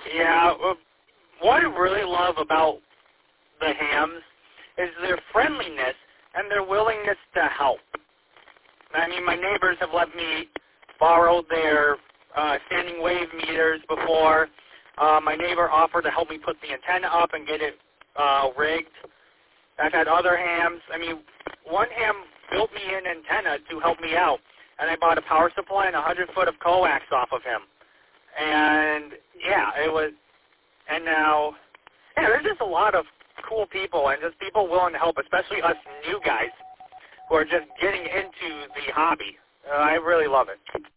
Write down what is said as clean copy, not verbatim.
Yeah, what I really love about the hams is their friendliness and their willingness to help. I mean, my neighbors have let me borrow their standing wave meters before. My neighbor offered to help me put the antenna up and get it rigged. I've had other hams. I mean, one ham built me an antenna to help me out, and I bought a power supply and 100 foot of coax off of him. And, yeah, it was, and now, yeah, there's just a lot of cool people and just people willing to help, especially us new guys who are just getting into the hobby. I really love it.